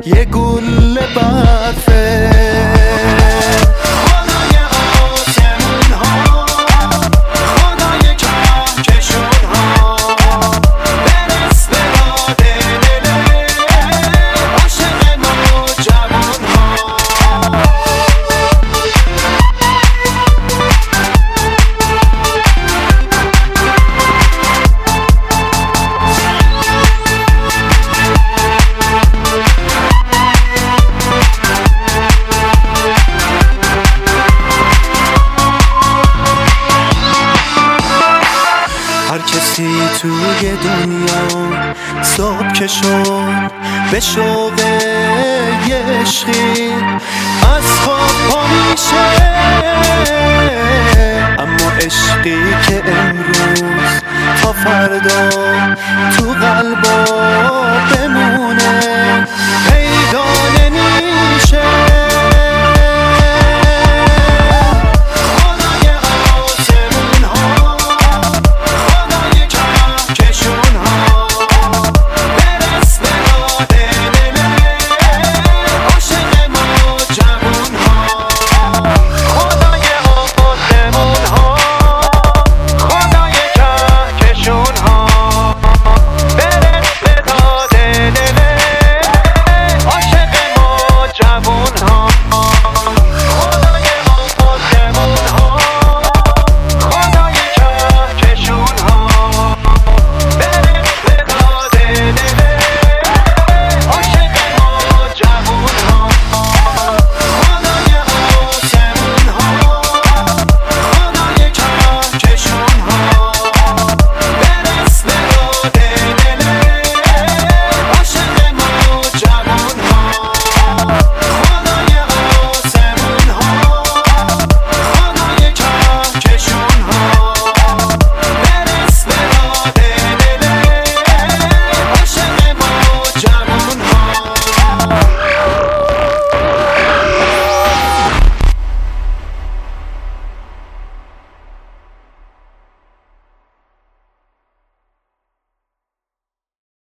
یه گل برفه. خدای آسمون ها، خدای کهکشون ها، برس به داد دل عاشق نوجوان ها. هر کسی توی دنیا صبح که شد به شوق یه عشقی از خواب پا میشه، اما عشقی که امروز تا فردا تو قلب